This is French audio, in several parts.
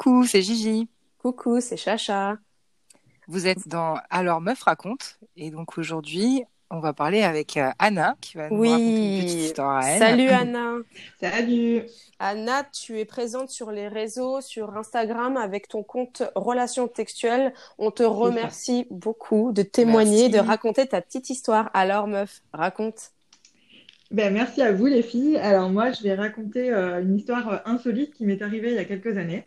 Coucou, c'est Gigi. Coucou, c'est Chacha. Vous êtes dans Alors Meuf raconte. Et donc aujourd'hui, on va parler avec Anna qui va nous raconter une petite Oui, histoire à elle. salut Anna. Salut! Anna, tu es présente sur les réseaux, sur Instagram avec ton compte Relations Textuelles. On te C'est ça. remercie beaucoup de témoigner, de Merci. raconter ta petite histoire. Alors meuf, raconte. Merci à vous les filles. Alors moi, je vais raconter une histoire insolite qui m'est arrivée il y a quelques années.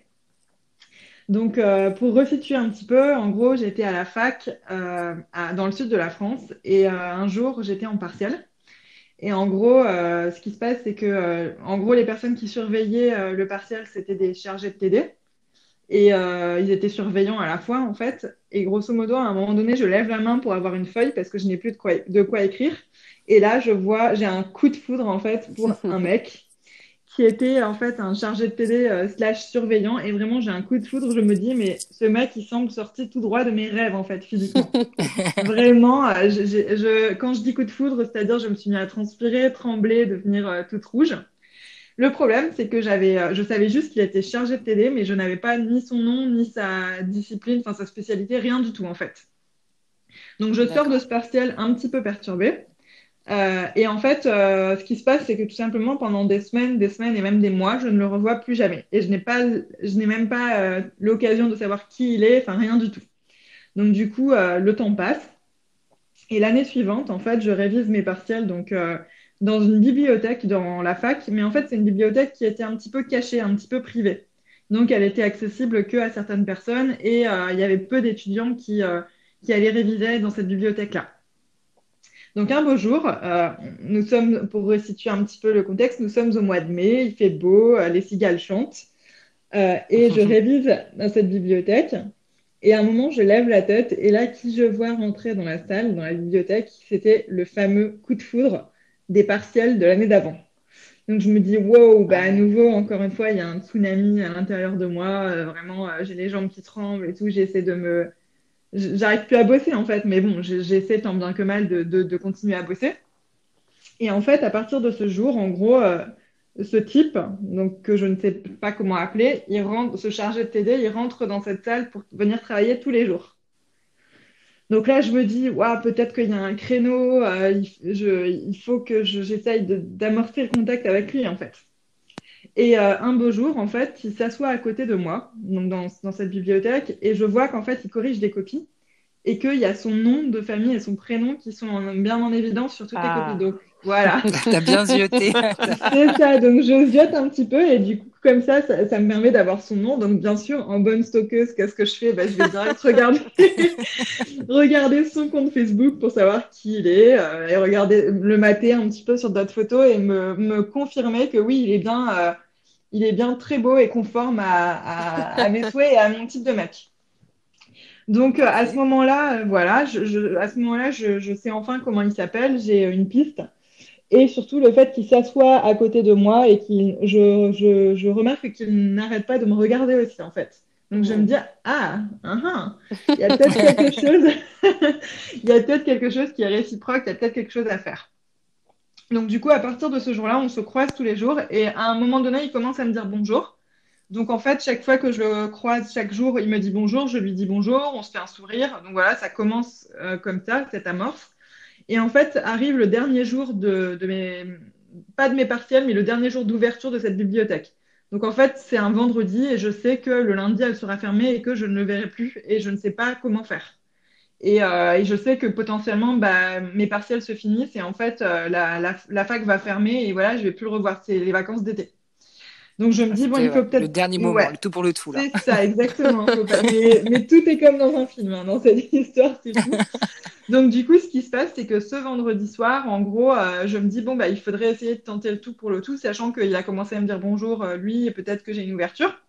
Donc pour resituer un petit peu, en gros, j'étais à la fac dans le sud de la France et un jour, j'étais en partiel. Et en gros, ce qui se passe, c'est que en gros, les personnes qui surveillaient le partiel, c'était des chargés de TD. Et ils étaient surveillants à la fois, en fait. Et grosso modo, à un moment donné, je lève la main pour avoir une feuille parce que je n'ai plus de quoi écrire. Et là, j'ai un coup de foudre, en fait, pour un mec qui était, en fait, un chargé de TD slash surveillant. Et vraiment, j'ai un coup de foudre. Je me dis, mais ce mec, il semble sorti tout droit de mes rêves, en fait, physiquement. Vraiment, quand je dis coup de foudre, c'est-à-dire, je me suis mis à transpirer, trembler, devenir toute rouge. Le problème, c'est que je savais juste qu'il était chargé de TD, mais je n'avais pas ni son nom, ni sa discipline, enfin sa spécialité, rien du tout en fait. Donc je sors de D'accord. ce partiel un petit peu perturbée. Et en fait, ce qui se passe, c'est que tout simplement pendant des semaines et même des mois, je ne le revois plus jamais. Et je n'ai même pas l'occasion de savoir qui il est, enfin rien du tout. Donc du coup, le temps passe. Et l'année suivante, en fait, je révise mes partiels donc dans une bibliothèque dans la fac, mais en fait, c'est une bibliothèque qui était un petit peu cachée, un petit peu privée. Donc, elle était accessible que à certaines personnes et il y avait peu d'étudiants qui allaient réviser dans cette bibliothèque-là. Donc, un beau jour, nous sommes, pour resituer un petit peu le contexte, nous sommes au mois de mai, il fait beau, les cigales chantent et je révise dans cette bibliothèque. Et à un moment, je lève la tête et là, qui je vois rentrer dans la salle, dans la bibliothèque, c'était le fameux coup de foudre des partiels de l'année d'avant. Donc je me dis, wow, Ah à ouais. nouveau, encore une fois, il y a un tsunami à l'intérieur de moi. Vraiment, j'ai les jambes qui tremblent et tout. J'essaie de me... J'arrive plus à bosser en fait, mais bon, j'essaie tant bien que mal de continuer à bosser. Et en fait, à partir de ce jour, en gros, ce type, donc que je ne sais pas comment appeler, il rentre, ce chargé de TD, il rentre dans cette salle pour venir travailler tous les jours. Donc là, je me dis, ouah, peut-être qu'il y a un créneau, il faut que j'essaye d'amorcer le contact avec lui, en fait. Et un beau jour, en fait, il s'assoit à côté de moi, donc dans cette bibliothèque, et je vois qu'en fait, il corrige des copies et qu'il y a son nom de famille et son prénom qui sont bien en évidence sur toutes les copies. Ah. Donc voilà. T'as bien zioté. C'est ça, donc je ziote un petit peu et du coup, comme ça me permet d'avoir son nom. Donc, bien sûr, en bonne stockeuse, qu'est-ce que je fais? Je vais direct regarder, regarder son compte Facebook pour savoir qui il est et regarder, le mater un petit peu sur d'autres photos et me confirmer que oui, il est bien très beau et conforme à mes souhaits et à mon type de mec. Donc, à ce Parfait. moment-là, voilà, à ce moment-là, je sais enfin comment il s'appelle, j'ai une piste. Et surtout le fait qu'il s'assoit à côté de moi et je remarque qu'il n'arrête pas de me regarder aussi, en fait. Donc je me Mm. dis, il y a peut-être quelque chose, il y a peut-être quelque chose qui est réciproque, il y a peut-être quelque chose à faire. Donc du coup, à partir de ce jour-là, on se croise tous les jours et à un moment donné, il commence à me dire bonjour. Donc en fait, chaque fois que je le croise, chaque jour, il me dit bonjour, je lui dis bonjour, on se fait un sourire. Donc voilà, ça commence comme ça, cette amorce. Et en fait, arrive le dernier jour pas de mes partiels, mais le dernier jour d'ouverture de cette bibliothèque. Donc en fait, c'est un vendredi et je sais que le lundi, elle sera fermée et que je ne le verrai plus et je ne sais pas comment faire. Et je sais que potentiellement, mes partiels se finissent et en fait, la fac va fermer et voilà, je vais plus le revoir. C'est les vacances d'été. Donc je me Ah, dis, bon, c'était il faut le peut-être... dernier moment, Ouais, le tout pour le tout là. c'est ça, exactement. Faut pas... mais tout est comme dans un film, hein, dans cette histoire, c'est fou. Donc, du coup, ce qui se passe, c'est que ce vendredi soir, en gros, je me dis, bon, il faudrait essayer de tenter le tout pour le tout, sachant qu'il a commencé à me dire bonjour, lui, et peut-être que j'ai une ouverture.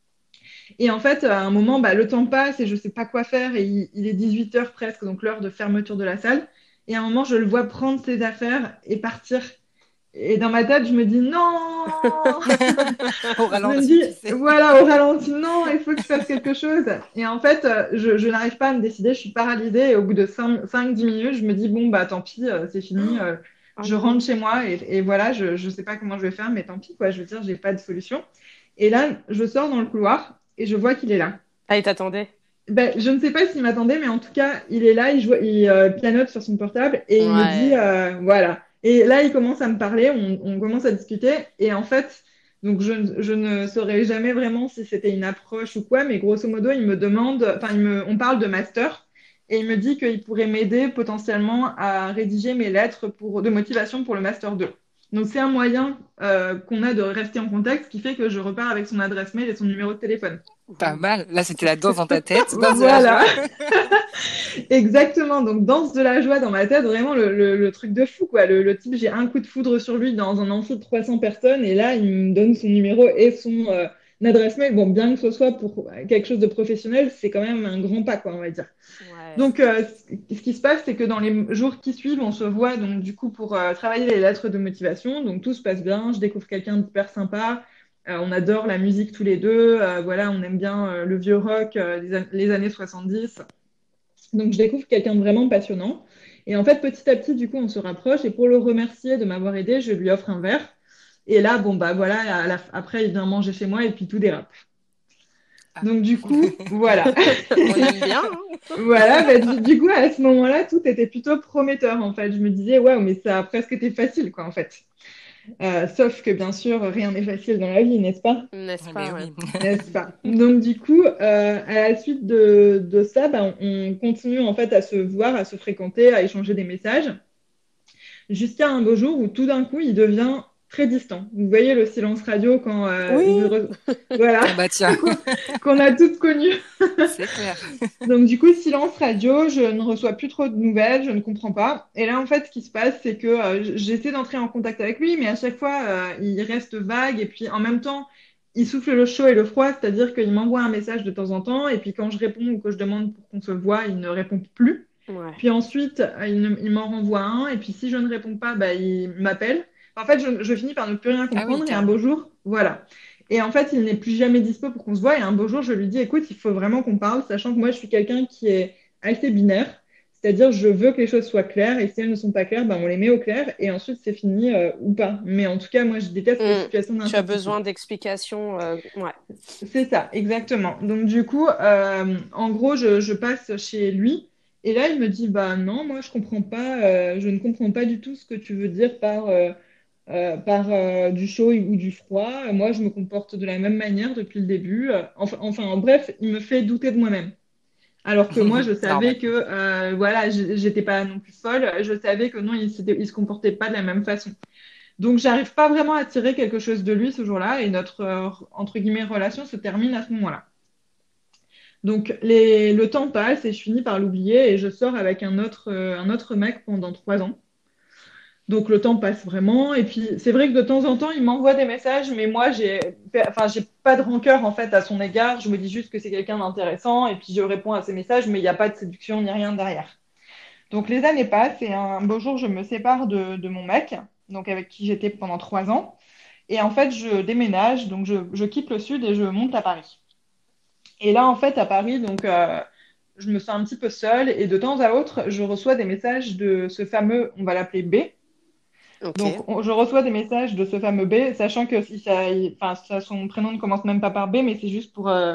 Et en fait, à un moment, le temps passe et je sais pas quoi faire, et il est 18 heures presque, donc l'heure de fermeture de la salle. Et à un moment, je le vois prendre ses affaires et partir. Et dans ma tête, je me dis, non! Au Je me ralenti, dis, tu sais. voilà, au ralenti, non, il faut que je fasse quelque chose. Et en fait, je n'arrive pas à me décider, je suis paralysée. Et au bout de 5-10 minutes, je me dis, bon, tant pis, c'est fini. Oh Je rentre non. chez moi et voilà, je ne sais pas comment je vais faire, mais tant pis, quoi. Je veux dire, j'ai pas de solution. Et là, je sors dans le couloir et je vois qu'il est là. Ah, il t'attendait. Ben, je ne sais pas s'il m'attendait, mais en tout cas, il est là, il pianote sur son portable et il me dit, Ouais. voilà. Et là, il commence à me parler, on commence à discuter. Et en fait, donc je ne saurais jamais vraiment si c'était une approche ou quoi, mais grosso modo, il me demande, enfin, on parle de master et il me dit qu'il pourrait m'aider potentiellement à rédiger mes lettres de motivation pour le master 2. Donc, c'est un moyen qu'on a de rester en contact, ce qui fait que je repars avec son adresse mail et son numéro de téléphone. Pas mal. Là, c'était la danse dans ta tête, danse de la Voilà. joie. Exactement, donc danse de la joie dans ma tête, vraiment le truc de fou, quoi. Le type, j'ai un coup de foudre sur lui dans un amphi de 300 personnes, et là, il me donne son numéro et son adresse mail. Bon, bien que ce soit pour quelque chose de professionnel, c'est quand même un grand pas, quoi, on va dire. Ouais. Donc, ce qui se passe, c'est que dans les jours qui suivent, on se voit donc du coup pour travailler les lettres de motivation. Donc, tout se passe bien, je découvre quelqu'un d'hyper sympa. On adore la musique tous les deux. Voilà, on aime bien le vieux rock les années 70. Donc, je découvre quelqu'un de vraiment passionnant. Et en fait, petit à petit, du coup, on se rapproche. Et pour le remercier de m'avoir aidé, je lui offre un verre. Et là, bon, bah voilà, après, il vient manger chez moi et puis tout dérape. Ah. Donc, du coup, voilà. On aime bien, hein. Voilà, bah, du coup, à ce moment-là, tout était plutôt prometteur, en fait. Je me disais, waouh, mais ça a presque été facile, quoi, en fait. Sauf que, bien sûr, rien n'est facile dans la vie, n'est-ce pas? N'est-ce Ah, pas, mais ouais. oui. N'est-ce pas? Donc, du coup, à la suite de ça, bah, on continue, en fait, à se voir, à se fréquenter, à échanger des messages, jusqu'à un beau jour où, tout d'un coup, il devient très distant. Vous voyez le silence radio quand... Oui. Voilà, Ah bah tiens, qu'on a toutes connu. c'est clair. Donc du coup, silence radio, je ne reçois plus trop de nouvelles, je ne comprends pas. Et là, en fait, ce qui se passe, c'est que j'essaie d'entrer en contact avec lui, mais à chaque fois, il reste vague. Et puis en même temps, il souffle le chaud et le froid, c'est-à-dire qu'il m'envoie un message de temps en temps. Et puis quand je réponds ou que je demande pour qu'on se voit, il ne répond plus. Ouais. Puis ensuite, il m'en renvoie un. Et puis si je ne réponds pas, bah, il m'appelle. En fait, je finis par ne plus rien Ah oui, comprendre. Et un beau carrément. jour, voilà. Et en fait, il n'est plus jamais dispo pour qu'on se voit. Et un beau jour, je lui dis, écoute, il faut vraiment qu'on parle, sachant que moi, je suis quelqu'un qui est assez binaire. C'est-à-dire, je veux que les choses soient claires. Et si elles ne sont pas claires, ben, on les met au clair. Et ensuite, c'est fini ou pas. Mais en tout cas, moi, je déteste les Mm. situations Tu as d'incertitude. besoin d'explications. Ouais. C'est ça, exactement. Donc, du coup, en gros, je passe chez lui. Et là, il me dit, bah non, moi, je comprends pas, je ne comprends pas du tout ce que tu veux dire par du chaud ou du froid. Moi, je me comporte de la même manière depuis le début. Enfin, en bref, il me fait douter de moi-même. Alors que moi, je Normal. savais que voilà, j'étais pas non plus folle. Je savais que non, il se comportait pas de la même façon. Donc, j'arrive pas vraiment à tirer quelque chose de lui ce jour-là, et notre entre guillemets relation se termine à ce moment-là. Donc, le temps passe et je finis par l'oublier et je sors avec un autre mec pendant 3 ans. Donc le temps passe vraiment. Et puis c'est vrai que de temps en temps, il m'envoie des messages, mais moi, j'ai pas de rancœur en fait à son égard. Je me dis juste que c'est quelqu'un d'intéressant et puis je réponds à ses messages, mais il n'y a pas de séduction ni rien derrière. Donc les années passent et un beau jour, je me sépare de mon mec, donc avec qui j'étais pendant 3 ans. Et en fait, je déménage, donc je quitte le sud et je monte à Paris. Et là, en fait, à Paris, donc je me sens un petit peu seule et de temps à autre, je reçois des messages de ce fameux, on va l'appeler B. Donc, Ok. je reçois des messages de ce fameux B, sachant que si enfin, son prénom ne commence même pas par B, mais c'est juste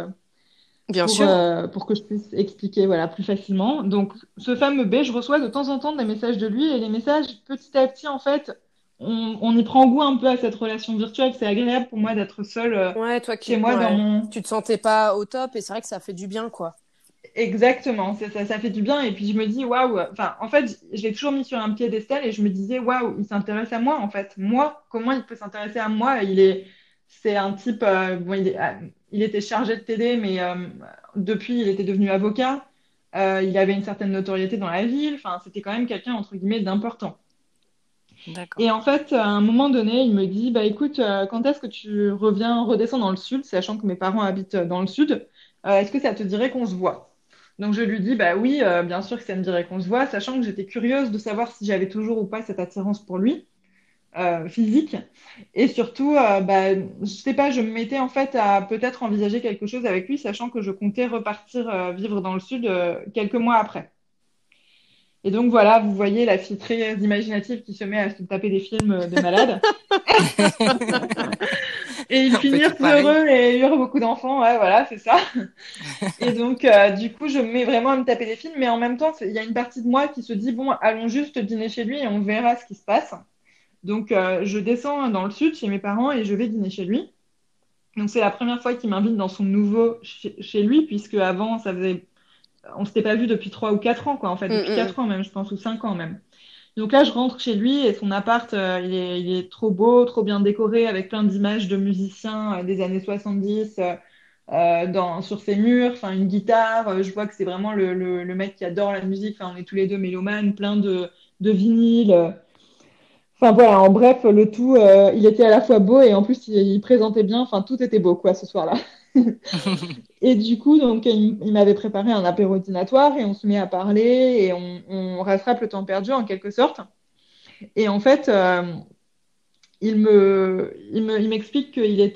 Bien sûr. pour que je puisse expliquer voilà, plus facilement. Donc, ce fameux B, je reçois de temps en temps des messages de lui, et les messages, petit à petit, en fait, on y prend goût un peu à cette relation virtuelle. C'est agréable pour moi d'être seule Ouais, toi chez qui. moi dans Ouais. mon, Tu te sentais pas au top et c'est vrai que ça fait du bien, quoi. exactement, ça fait du bien. Et puis je me dis, waouh, enfin, en fait, je l'ai toujours mis sur un piédestal et je me disais, waouh, il s'intéresse à moi, en fait. Moi, comment il peut s'intéresser à moi? C'est un type, bon, il était chargé de TD, mais depuis, il était devenu avocat. Il avait une certaine notoriété dans la ville. Enfin, c'était quand même quelqu'un, entre guillemets, d'important. D'accord. Et en fait, à un moment donné, il me dit, bah écoute, quand est-ce que tu redescends dans le sud, sachant que mes parents habitent dans le sud, est-ce que ça te dirait qu'on se voit? Donc je lui dis, bah oui, bien sûr que ça me dirait qu'on se voit, sachant que j'étais curieuse de savoir si j'avais toujours ou pas cette attirance pour lui, physique. Et surtout, bah, je sais pas, je me mettais en fait à peut-être envisager quelque chose avec lui, sachant que je comptais repartir vivre dans le sud quelques mois après. Et donc voilà, vous voyez la fille très imaginative qui se met à se taper des films de malade. Et ils On peut finirent être pareil. heureux et eurent beaucoup d'enfants. Ouais, voilà, c'est ça. Et donc, du coup, je me mets vraiment à me taper des films, mais en même temps, il y a une partie de moi qui se dit, bon, allons juste dîner chez lui et on verra ce qui se passe. Donc, je descends dans le sud chez mes parents et je vais dîner chez lui. Donc, c'est la première fois qu'il m'invite dans son nouveau chez lui, puisque avant, on s'était pas vu depuis 3 ou 4 ans, quoi, en fait, depuis 4 ans même, je pense, ou 5 ans même. Donc là, je rentre chez lui et son appart, il est trop beau, trop bien décoré, avec plein d'images de musiciens des années 70 sur ses murs, enfin une guitare. Je vois que c'est vraiment le mec qui adore la musique. Enfin, on est tous les deux mélomanes, plein de vinyles. Enfin voilà, en bref, le tout, il était à la fois beau et en plus il présentait bien. Enfin, tout était beau quoi ce soir-là. Et du coup, donc il m'avait préparé un apéro dînatoire et on se met à parler et on rattrape le temps perdu en quelque sorte. Et en fait, il m'explique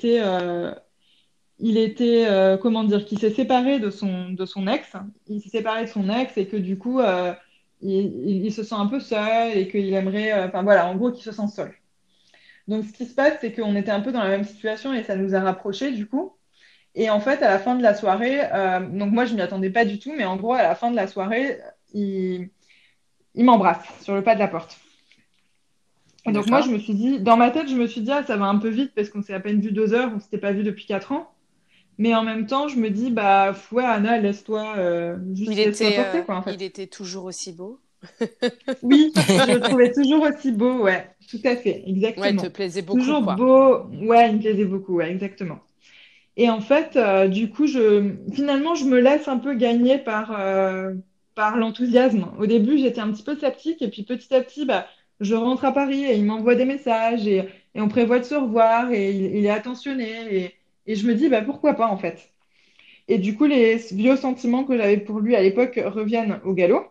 qu'il était, comment dire, qu'il s'est séparé de son ex. Il s'est séparé de son ex et que du coup, il se sent un peu seul et qu'il aimerait, enfin voilà, en gros, qu'il se sent seul. Donc, ce qui se passe, c'est qu'on était un peu dans la même situation et ça nous a rapprochés du coup. Et en fait, à la fin de la soirée, donc moi, je m'y attendais pas du tout, mais en gros, à la fin de la soirée, il m'embrasse sur le pas de la porte. Et donc moi, D'accord. je me suis dit, dans ma tête, je me suis dit, ah, ça va un peu vite parce qu'on s'est à peine vu 2 heures, on s'était pas vu depuis 4 ans. Mais en même temps, je me dis, bah ouais, Anna, Il juste laisse-toi était, porter, quoi, en il fait. était toujours aussi beau. Oui, je le trouvais toujours aussi beau, ouais, tout à fait, Ouais, il te exactement. plaisait beaucoup, Toujours quoi. beau, ouais, il me plaisait beaucoup, ouais, exactement. Et en fait, du coup, finalement, je me laisse un peu gagner par l'enthousiasme. Au début, j'étais un petit peu sceptique, et puis petit à petit, bah, je rentre à Paris et il m'envoie des messages et on prévoit de se revoir et il est attentionné et je me dis, bah, pourquoi pas en fait. Et du coup, les vieux sentiments que j'avais pour lui à l'époque reviennent au galop.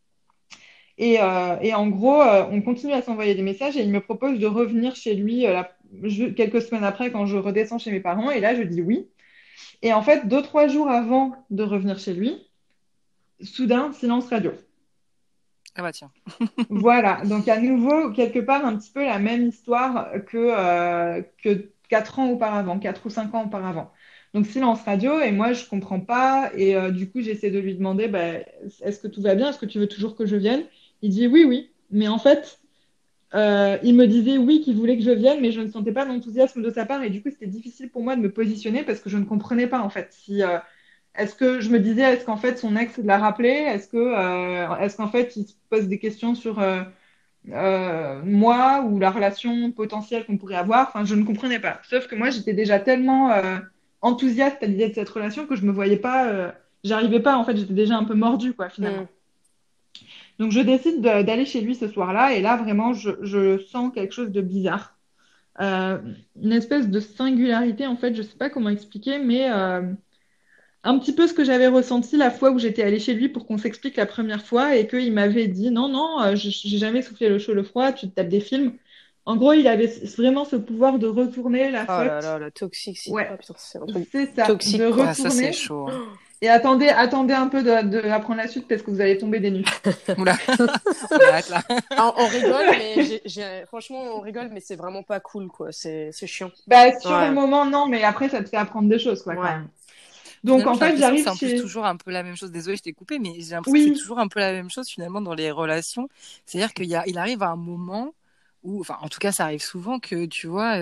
Et en gros, on continue à s'envoyer des messages et il me propose de revenir chez lui quelques semaines après quand je redescends chez mes parents. Et là, je dis oui. Et en fait, 2, 3 jours avant de revenir chez lui, soudain, silence radio. Ah bah tiens. Voilà, donc à nouveau, quelque part, un petit peu la même histoire que 4 ans auparavant, 4 ou 5 ans auparavant. Donc silence radio, et moi, je comprends pas. Et du coup, j'essaie de lui demander, bah, est-ce que tout va bien? Est-ce que tu veux toujours que je vienne? Il dit oui, oui. Mais en fait, il me disait oui, qu'il voulait que je vienne, mais je ne sentais pas d'enthousiasme de sa part. Et du coup, c'était difficile pour moi de me positionner parce que je ne comprenais pas, en fait, si est-ce que je me disais, est-ce qu'en fait son ex l'a rappelé? Est-ce qu'en fait il se pose des questions sur moi ou la relation potentielle qu'on pourrait avoir? Enfin, je ne comprenais pas. Sauf que moi, j'étais déjà tellement enthousiaste à l'idée de cette relation que je me voyais pas, j'arrivais pas. En fait, j'étais déjà un peu mordue, quoi, finalement. Hmm. Donc, je décide d'aller chez lui ce soir-là, et là, vraiment, je sens quelque chose de bizarre. Euh, une espèce de singularité, en fait, je sais pas comment expliquer, mais un petit peu ce que j'avais ressenti la fois où j'étais allée chez lui pour qu'on s'explique la première fois et qu'il m'avait dit non, non, j'ai jamais soufflé le chaud, le froid, tu te tapes des films. En gros, il avait vraiment ce pouvoir de retourner la Oh là faute. là, la toxique. Ouais, Oh putain, c'est un truc c'est ça, de toxique, quoi. Ah, ça, c'est retourner. chaud, hein. Et attendez un peu d'apprendre la suite parce que vous allez tomber des nues. Oula, on arrête là. On rigole, mais franchement, on rigole, mais c'est vraiment pas cool, quoi. C'est chiant. Bah, sur le Ouais, moment, non, mais après, ça te fait apprendre des choses, quoi, quand ouais. même. Donc, Finalement, en j'ai fait, l'impression que j'arrive c'est en plus chez. toujours un peu la même chose. Désolée, je t'ai coupé, mais j'ai l'impression que c'est Oui, toujours un peu la même chose finalement dans les relations. C'est-à-dire il arrive à un moment où, enfin, en tout cas, ça arrive souvent que, tu vois,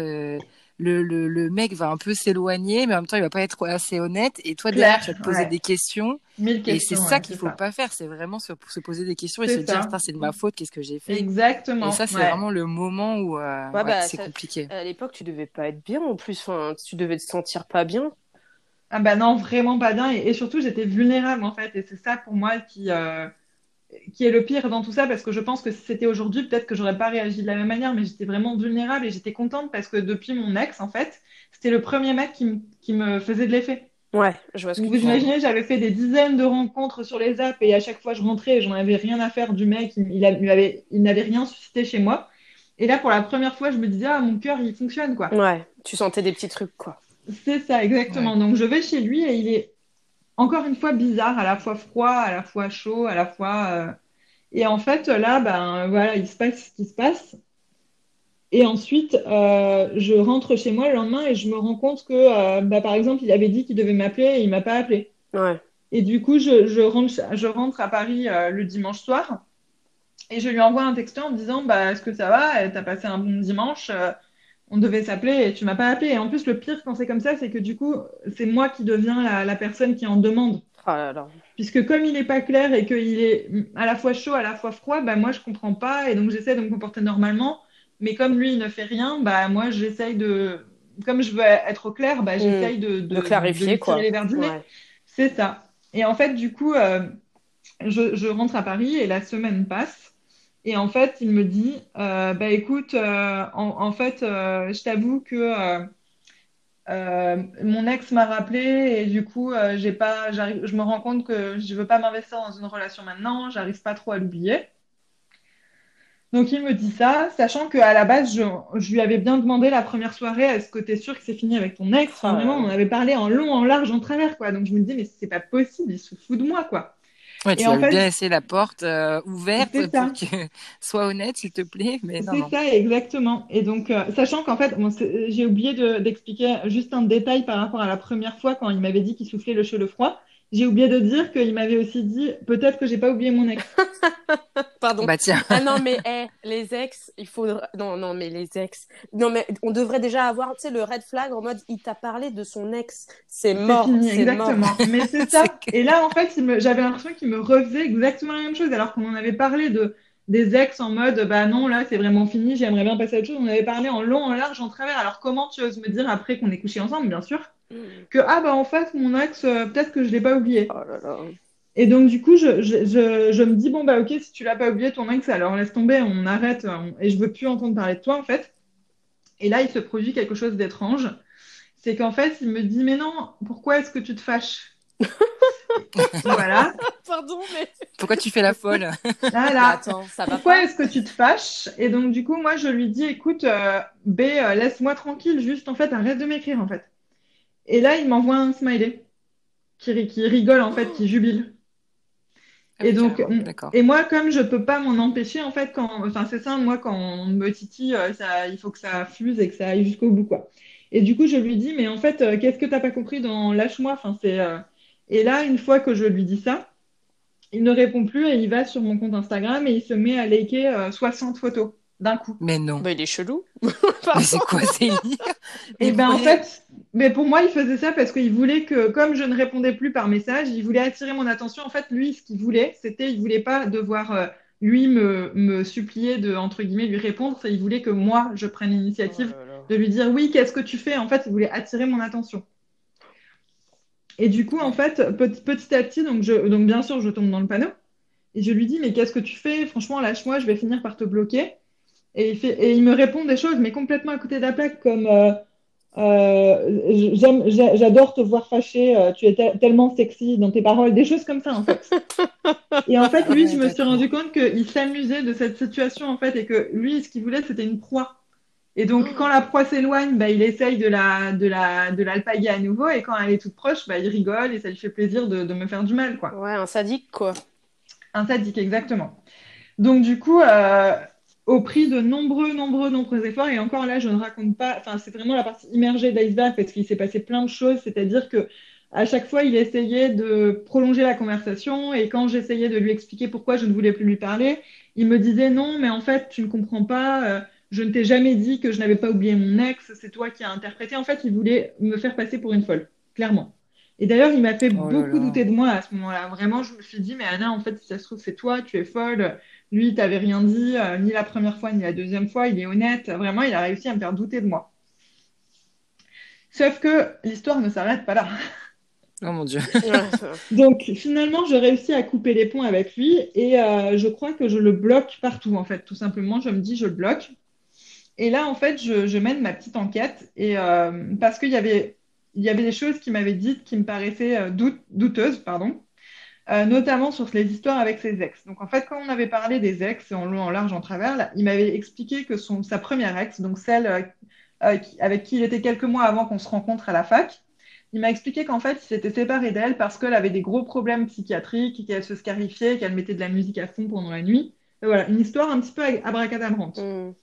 le mec va un peu s'éloigner, mais en même temps, il va pas être assez honnête. Et toi, derrière, tu vas clair, te poser ouais. des questions. 1000 Et c'est questions, ça ouais, qu'il c'est faut ça. pas faire. C'est vraiment se poser des questions et se C'est dire, ça. putain, c'est de ma faute, qu'est-ce que j'ai fait? Et Exactement, ça, c'est ouais. vraiment le moment où, Ouais, ouais, bah, c'est compliqué. à l'époque, tu devais pas être bien, en plus. Enfin, tu devais te sentir pas bien. Ah bah non, vraiment pas bien. Et surtout, j'étais vulnérable en fait. Et c'est ça pour moi qui est le pire dans tout ça, parce que je pense que si c'était aujourd'hui, peut-être que j'aurais pas réagi de la même manière, mais j'étais vraiment vulnérable et j'étais contente parce que depuis mon ex, en fait, c'était le premier mec qui me faisait de l'effet. Ouais, je vois ce Donc que vous tu veux dire. imaginez, j'avais fait des dizaines de rencontres sur les apps et à chaque fois je rentrais et j'en avais rien à faire du mec, il n'avait rien suscité chez moi. Et là, pour la première fois, je me disais, ah, mon cœur, il fonctionne, quoi. Ouais, tu sentais des petits trucs, quoi. C'est ça, Ouais. exactement. Donc je vais chez lui et il est encore une fois bizarre, à la fois froid, à la fois chaud, à la fois. Et en fait, là, ben voilà, il se passe ce qui se passe. Et ensuite, je rentre chez moi le lendemain et je me rends compte que, par exemple, il avait dit qu'il devait m'appeler et il m'a pas appelé. Ouais. Et du coup, je rentre à Paris le dimanche soir et je lui envoie un texto en me disant, bah, est-ce que ça va? T'as passé un bon dimanche? On devait s'appeler et tu m'as pas appelé. Et en plus, le pire quand c'est comme ça, c'est que du coup, c'est moi qui deviens la personne qui en demande. Oh là là. Puisque comme il est pas clair et qu'il est à la fois chaud, à la fois froid, bah moi je comprends pas et donc j'essaie de me comporter normalement. Mais comme lui il ne fait rien, bah moi j'essaye de, comme je veux être au clair, bah Hmm. j'essaye De de clarifier, lui tirer quoi. les verres du nez. Ouais. C'est ça. Et en fait du coup, je rentre à Paris et la semaine passe. Et en fait il me dit, bah écoute, en fait je t'avoue que mon ex m'a rappelé et du coup, je me rends compte que je veux pas m'investir dans une relation maintenant, j'arrive pas trop à l'oublier. Donc il me dit ça, sachant qu'à la base, je lui avais bien demandé la première soirée, est-ce que t'es sûr que c'est fini avec ton ex? Oh Enfin, là vraiment, on en là. avait parlé en long, en large, en travers, quoi. Donc je me dis, mais c'est pas possible, il se fout de moi, quoi. Ouais, Et tu en avais fait, bien laissé la porte ouverte c'est pour ça. que sois honnête, s'il te plaît. Mais non, C'est non. ça, exactement. Et donc, sachant qu'en fait, bon, j'ai oublié d'expliquer juste un détail par rapport à la première fois quand il m'avait dit qu'il soufflait le chaud, le froid. J'ai oublié de dire qu'il m'avait aussi dit, peut-être que j'ai pas oublié mon ex. Pardon. Bah tiens, Ah non, mais les ex, il faudra. Non, non, mais les ex. Non, mais on devrait déjà avoir, tu sais, le red flag en mode il t'a parlé de son ex. C'est C'est mort, fini, c'est mort. exactement. Mais c'est c'est ça. que... Et là, en fait, j'avais l'impression qu'il me refaisait exactement la même chose, alors qu'on en avait parlé des ex en mode, bah non, là, c'est vraiment fini, j'aimerais bien passer à autre chose. On avait parlé en long, en large, en travers. Alors comment tu oses me dire après qu'on est couché ensemble, bien sûr, que, ah bah en fait, mon ex, peut-être que je l'ai pas oublié. Oh là là. Et donc, du coup, je me dis, bon, bah, ok, si tu l'as pas oublié, ton ex, alors laisse tomber, on arrête, et je veux plus entendre parler de toi, en fait. Et là, il se produit quelque chose d'étrange. C'est qu'en fait, il me dit, mais non, pourquoi est-ce que tu te fâches? Voilà. Pardon, mais. Pourquoi tu fais la folle? Mais Voilà. attends, ça va Pourquoi pas? est-ce que tu te fâches? Et donc, du coup, moi, je lui dis, écoute, B, laisse-moi tranquille, juste, en fait, arrête de m'écrire, en fait. Et là, il m'envoie un smiley qui rigole, en fait, qui jubile. Ah Et oui, donc, carrément. D'accord. et moi, comme je peux pas m'en empêcher, en fait, enfin, c'est ça, moi, quand on me titille, il faut que ça fuse et que ça aille jusqu'au bout, quoi. Et du coup, je lui dis, mais en fait, qu'est-ce que t'as pas compris dans Lâche-moi? Enfin, Et là, une fois que je lui dis ça, il ne répond plus et il va sur mon compte Instagram et il se met à liker 60 photos d'un coup. Mais non. Bah, il est chelou. Mais Pardon. c'est quoi ces délire? Et Il ben en voulait... fait, mais pour moi, il faisait ça parce qu'il voulait que, comme je ne répondais plus par message, il voulait attirer mon attention. En fait, lui, ce qu'il voulait, il voulait pas devoir, lui, me supplier de, entre guillemets, lui répondre. Il voulait que moi, je prenne Oh l'initiative là là. de lui dire, oui, qu'est-ce que tu fais? En fait, il voulait attirer mon attention. Et du coup, en Ouais. fait, petit à petit, donc bien sûr, je tombe dans le panneau. Et je lui dis, mais qu'est-ce que tu fais? Franchement, lâche-moi, je vais finir par te bloquer. Et il me répond des choses, mais complètement à côté de la plaque, comme j'adore te voir fâché, tu es tellement sexy dans tes paroles, des choses comme ça, en fait. Et en fait, Ah lui, je ouais, me suis rendu d'accord. compte qu'il s'amusait de cette situation, en fait, et que lui, ce qu'il voulait, c'était une proie. Et donc, quand la proie s'éloigne, bah, il essaye de l'alpaguer à nouveau, et quand elle est toute proche, bah, il rigole et ça lui fait plaisir de me faire du mal, quoi. Ouais, un sadique, quoi. Un sadique, exactement. Donc du coup, au prix de nombreux efforts, et encore là, je ne raconte pas, enfin, c'est vraiment la partie immergée de l'iceberg parce qu'il s'est passé plein de choses, c'est-à-dire que à chaque fois, il essayait de prolonger la conversation, et quand j'essayais de lui expliquer pourquoi je ne voulais plus lui parler, il me disait non, mais en fait, tu ne comprends pas, je ne t'ai jamais dit que je n'avais pas oublié mon ex, c'est toi qui as interprété. En fait, il voulait me faire passer pour une folle, clairement. Et d'ailleurs, il m'a fait Oh là beaucoup là. douter de moi à ce moment-là. Vraiment, je me suis dit, mais Anna, en fait, si ça se trouve, c'est toi, tu es folle. Lui, il t'avait rien dit, ni la première fois, ni la deuxième fois. Il est honnête. Vraiment, il a réussi à me faire douter de moi. Sauf que l'histoire ne s'arrête pas là. Oh mon Dieu. Ouais, Donc, finalement, je réussis à couper les ponts avec lui et je crois que je le bloque partout, en fait. Tout simplement, je me dis, je le bloque. Et là, en fait, je mène ma petite enquête et parce il y avait des choses qui m'avaient dites qui me paraissaient douteuses, pardon. Notamment sur les histoires avec ses ex. Donc en fait, quand on avait parlé des ex en long, en large, en travers, là, il m'avait expliqué que sa première ex, donc celle avec qui il était quelques mois avant qu'on se rencontre à la fac, il m'a expliqué qu'en fait, il s'était séparé d'elle parce qu'elle avait des gros problèmes psychiatriques, qu'elle se scarifiait, qu'elle mettait de la musique à fond pendant la nuit. Et voilà, une histoire un petit peu abracadabrante. Hmm.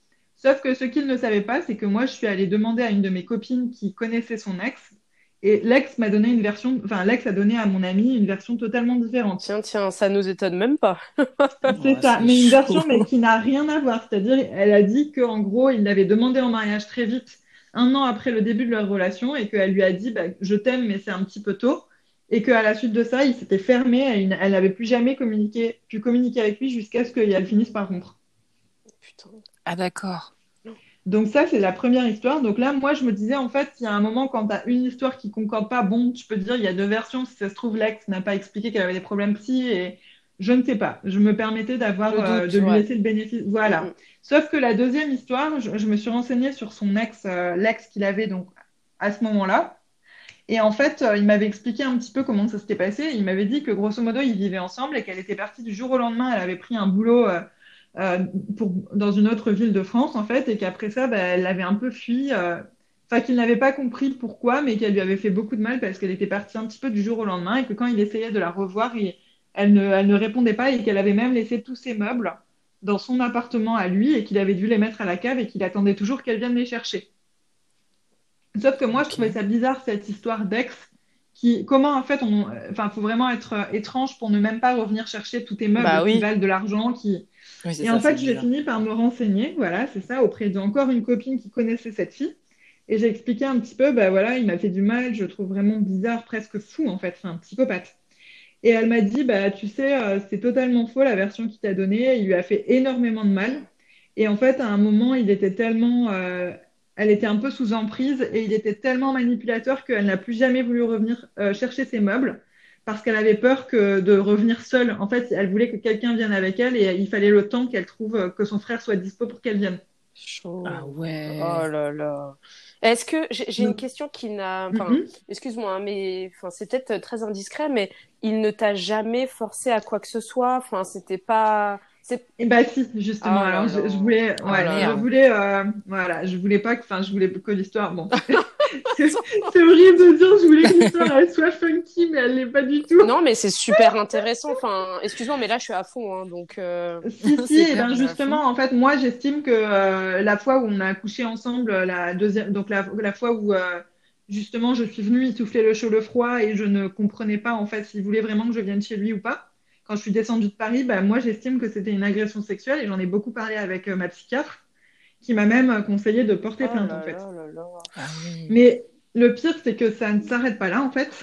Sauf que ce qu'il ne savait pas, c'est que moi, je suis allée demander à une de mes copines qui connaissait son ex. Et l'ex m'a donné une version, enfin, l'ex a donné à mon ami une version totalement différente. Tiens, ça nous étonne même pas. C'est Oh, ça, c'est mais une chaud. version mais qui n'a rien à voir. C'est-à-dire, elle a dit qu'en gros, il l'avait demandé en mariage très vite, 1 an après le début de leur relation, et qu'elle lui a dit, bah, je t'aime, mais c'est un petit peu tôt. Et qu'à la suite de ça, il s'était fermé, elle n'avait plus jamais pu communiquer avec lui jusqu'à ce qu'elle finisse par rompre. Putain. Ah, d'accord. Donc ça, c'est la première histoire. Donc là, moi, je me disais, en fait, il y a un moment, quand tu as une histoire qui concorde pas, bon, tu peux te dire, il y a deux versions. Si ça se trouve, l'ex n'a pas expliqué qu'elle avait des problèmes psy et je ne sais pas. Je me permettais Le doute, de lui ouais. laisser le bénéfice. Voilà. Sauf que la deuxième histoire, je me suis renseignée sur son ex, l'ex qu'il avait donc à ce moment-là. Et en fait, il m'avait expliqué un petit peu comment ça s'était passé. Il m'avait dit que grosso modo, ils vivaient ensemble et qu'elle était partie du jour au lendemain. Elle avait pris un boulot euh, dans une autre ville de France, en fait, et qu'après ça, bah, elle l'avait un peu fui. Enfin, qu'il n'avait pas compris pourquoi, mais qu'elle lui avait fait beaucoup de mal parce qu'elle était partie un petit peu du jour au lendemain et que quand il essayait de la revoir, elle ne répondait pas et qu'elle avait même laissé tous ses meubles dans son appartement à lui et qu'il avait dû les mettre à la cave et qu'il attendait toujours qu'elle vienne les chercher. Sauf que moi, je trouvais Ok. ça bizarre, cette histoire d'ex, comment en fait, enfin, faut vraiment être étrange pour ne même pas revenir chercher tous tes Bah meubles qui oui. valent de l'argent, qui... Oui, c'est Et en ça, c'est fait, j'ai bizarre. fini par me renseigner, voilà, c'est ça, auprès d'encore une copine qui connaissait cette fille. Et j'ai expliqué un petit peu, bah voilà, il m'a fait du mal, je le trouve vraiment bizarre, presque fou en fait, c'est un psychopathe. Et elle m'a dit, bah tu sais, c'est totalement faux la version qu'il t'a donnée, il lui a fait énormément de mal. Et en fait, à un moment, il était tellement, elle était un peu sous emprise et il était tellement manipulateur qu'elle n'a plus jamais voulu revenir chercher ses meubles parce qu'elle avait peur de revenir seule. En fait, elle voulait que quelqu'un vienne avec elle et il fallait le temps qu'elle trouve que son frère soit dispo pour qu'elle vienne. Ah Chaud. Oh ouais. là là. Est-ce que j'ai une Donc, question qui n'a, enfin, mhm. excuse-moi, hein, mais enfin, c'est peut-être très indiscret, mais il ne t'a jamais forcé à quoi que ce soit. Enfin, c'était pas, c'est, Et bah si, justement. oh là Alors là, je voulais, oh Ah ouais, là je là. merde. voulais, voilà, je voulais pas que, enfin, je voulais que l'histoire, bon, c'est c'est horrible de dire, je voulais que l'histoire elle soit funky, mais elle l'est pas du tout. Non, mais c'est super intéressant. Enfin, excuse-moi, mais là, je suis à fond, hein, donc. Si, si, C'est et clair, ben on est à fond. justement, en fait, moi, j'estime que la fois où on a couché ensemble, la deuxième, donc la fois où justement je suis venue, il soufflait le chaud, le froid, et je ne comprenais pas en fait s'il voulait vraiment que je vienne chez lui ou pas. Quand je suis descendue de Paris, bah, moi, j'estime que c'était une agression sexuelle, et j'en ai beaucoup parlé avec ma psychiatre, qui m'a même conseillé de porter Oh plainte en là fait. là là là. Ah oui. Mais le pire, c'est que ça ne s'arrête pas là en fait.